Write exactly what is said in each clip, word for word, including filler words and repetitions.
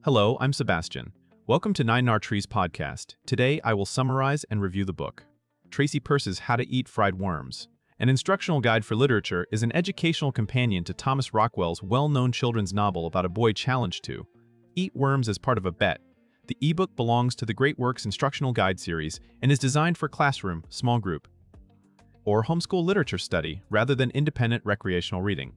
Hello, I'm Sebastian. Welcome to Nine Nar Trees podcast. Today, I will summarize and review the book. Tracy Perce's How to Eat Fried Worms. An instructional guide for literature is an educational companion to Thomas Rockwell's well-known children's novel about a boy challenged to eat worms as part of a bet. The ebook belongs to the Great Works Instructional Guide series and is designed for classroom, small group, or homeschool literature study rather than independent recreational reading.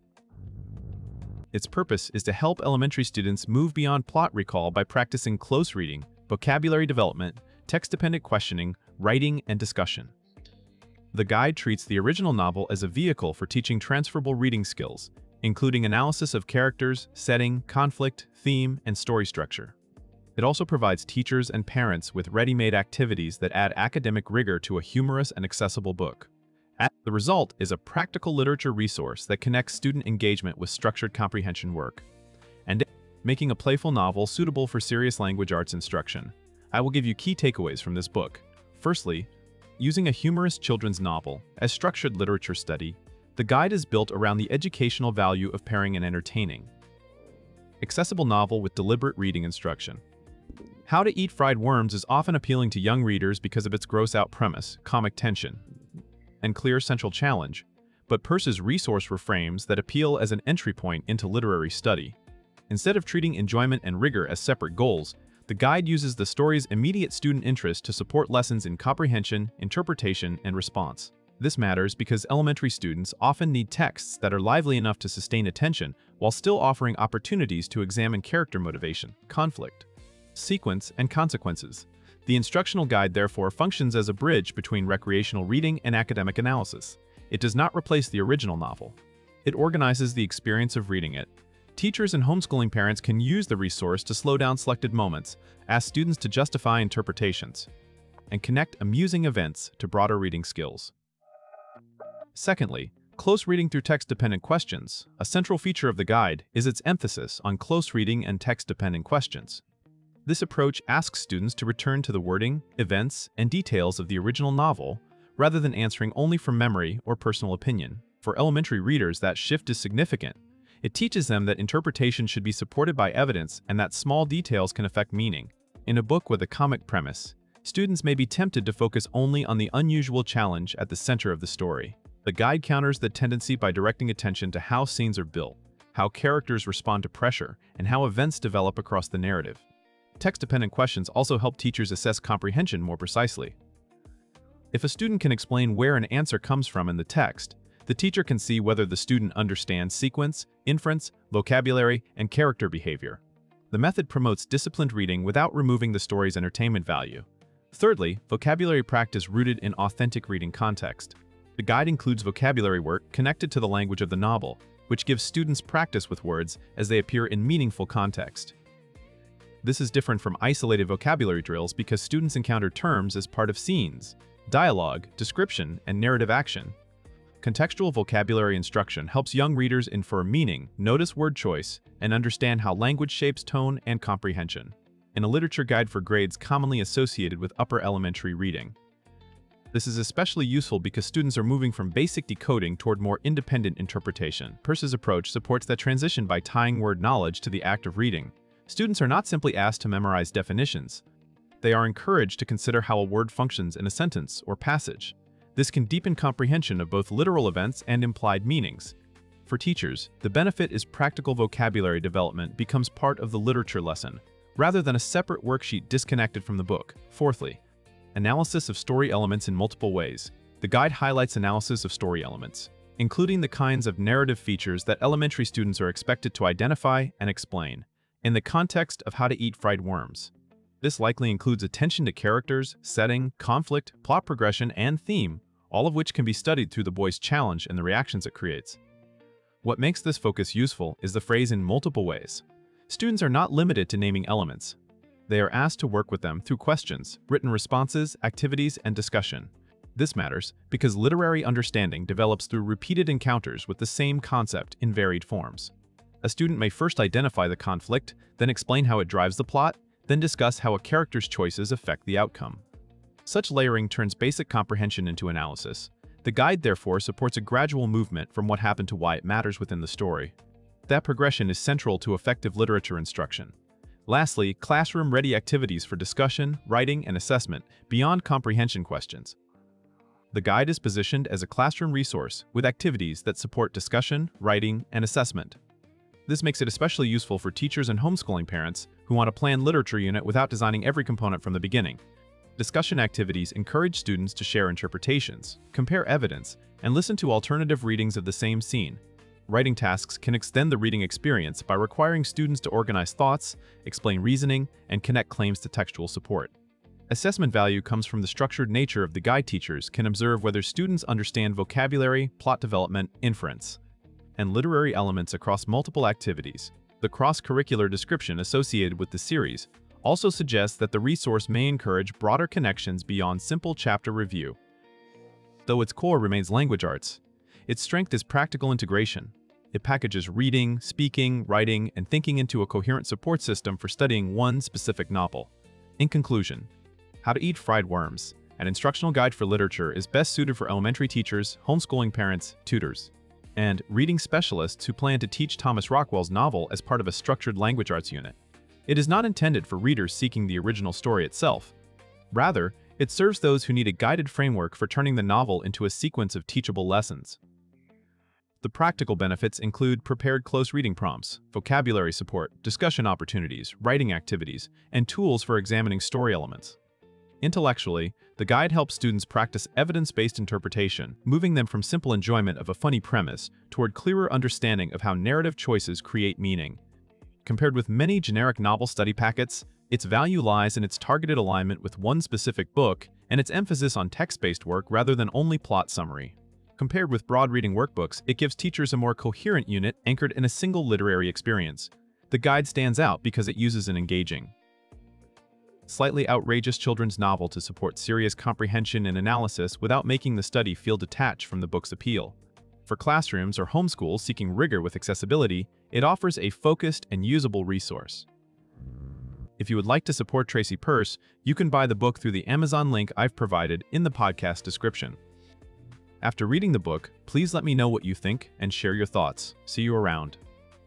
Its purpose is to help elementary students move beyond plot recall by practicing close reading, vocabulary development, text-dependent questioning, writing, and discussion. The guide treats the original novel as a vehicle for teaching transferable reading skills, including analysis of characters, setting, conflict, theme, and story structure. It also provides teachers and parents with ready-made activities that add academic rigor to a humorous and accessible book. The result is a practical literature resource that connects student engagement with structured comprehension work, and making a playful novel suitable for serious language arts instruction. I will give you key takeaways from this book. Firstly, using a humorous children's novel as structured literature study, the guide is built around the educational value of pairing and entertaining. Accessible novel with deliberate reading instruction. How to Eat Fried Worms is often appealing to young readers because of its gross-out premise, comic tension, and clear central challenge, but Perce's resource reframes that appeal as an entry point into literary study. Instead of treating enjoyment and rigor as separate goals, the guide uses the story's immediate student interest to support lessons in comprehension, interpretation, and response. This matters because elementary students often need texts that are lively enough to sustain attention while still offering opportunities to examine character motivation, conflict, sequence, and consequences. The instructional guide therefore functions as a bridge between recreational reading and academic analysis. It does not replace the original novel. It organizes the experience of reading it. Teachers and homeschooling parents can use the resource to slow down selected moments, ask students to justify interpretations, and connect amusing events to broader reading skills. Secondly, close reading through text-dependent questions. A central feature of the guide is its emphasis on close reading and text-dependent questions. This approach asks students to return to the wording, events, and details of the original novel, rather than answering only from memory or personal opinion. For elementary readers, that shift is significant. It teaches them that interpretation should be supported by evidence and that small details can affect meaning. In a book with a comic premise, students may be tempted to focus only on the unusual challenge at the center of the story. The guide counters the tendency by directing attention to how scenes are built, how characters respond to pressure, and how events develop across the narrative. Text-dependent questions also help teachers assess comprehension more precisely. If a student can explain where an answer comes from in the text, the teacher can see whether the student understands sequence, inference, vocabulary, and character behavior. The method promotes disciplined reading without removing the story's entertainment value. Thirdly, vocabulary practice rooted in authentic reading context. The guide includes vocabulary work connected to the language of the novel, which gives students practice with words as they appear in meaningful context. This is different from isolated vocabulary drills because students encounter terms as part of scenes, dialogue, description, and narrative action. Contextual vocabulary instruction helps young readers infer meaning, notice word choice, and understand how language shapes tone and comprehension. In a literature guide for grades commonly associated with upper elementary reading. This is especially useful because students are moving from basic decoding toward more independent interpretation. Perce's approach supports that transition by tying word knowledge to the act of reading. Students are not simply asked to memorize definitions. They are encouraged to consider how a word functions in a sentence or passage. This can deepen comprehension of both literal events and implied meanings. For teachers, the benefit is practical vocabulary development becomes part of the literature lesson, rather than a separate worksheet disconnected from the book. Fourthly, analysis of story elements in multiple ways. The guide highlights analysis of story elements, including the kinds of narrative features that elementary students are expected to identify and explain. In the context of How to Eat Fried Worms, this likely includes attention to characters, setting, conflict, plot progression, and theme, all of which can be studied through the boy's challenge and the reactions it creates. What makes this focus useful is the phrase "in multiple ways." Students are not limited to naming elements. They are asked to work with them through questions, written responses, activities, and discussion. This matters because literary understanding develops through repeated encounters with the same concept in varied forms. A student may first identify the conflict, then explain how it drives the plot, then discuss how a character's choices affect the outcome. Such layering turns basic comprehension into analysis. The guide, therefore, supports a gradual movement from what happened to why it matters within the story. That progression is central to effective literature instruction. Lastly, classroom-ready activities for discussion, writing, and assessment beyond comprehension questions. The guide is positioned as a classroom resource with activities that support discussion, writing, and assessment. This makes it especially useful for teachers and homeschooling parents who want to plan literature unit without designing every component from the beginning. Discussion activities encourage students to share interpretations, compare evidence, and listen to alternative readings of the same scene. Writing tasks can extend the reading experience by requiring students to organize thoughts, explain reasoning, and connect claims to textual support. Assessment value comes from the structured nature of the guide. Teachers can observe whether students understand vocabulary, plot development, inference, and literary elements across multiple activities. The cross-curricular description associated with the series also suggests that the resource may encourage broader connections beyond simple chapter review. Though its core remains language arts, its strength is practical integration. It packages reading, speaking, writing, and thinking into a coherent support system for studying one specific novel. In conclusion, How to Eat Fried Worms, an instructional guide for literature, is best suited for elementary teachers, homeschooling parents, tutors, and reading specialists who plan to teach Thomas Rockwell's novel as part of a structured language arts unit. It is not intended for readers seeking the original story itself. Rather, it serves those who need a guided framework for turning the novel into a sequence of teachable lessons. The practical benefits include prepared close reading prompts, vocabulary support, discussion opportunities, writing activities, and tools for examining story elements. Intellectually, the guide helps students practice evidence-based interpretation, moving them from simple enjoyment of a funny premise toward clearer understanding of how narrative choices create meaning. Compared with many generic novel study packets, its value lies in its targeted alignment with one specific book and its emphasis on text-based work rather than only plot summary. Compared with broad reading workbooks, it gives teachers a more coherent unit anchored in a single literary experience. The guide stands out because it uses an engaging, slightly outrageous children's novel to support serious comprehension and analysis without making the study feel detached from the book's appeal. For classrooms or homeschools seeking rigor with accessibility, it offers a focused and usable resource. If you would like to support Tracy Perse, you can buy the book through the Amazon link I've provided in the podcast description. After reading the book, please let me know what you think and share your thoughts. See you around.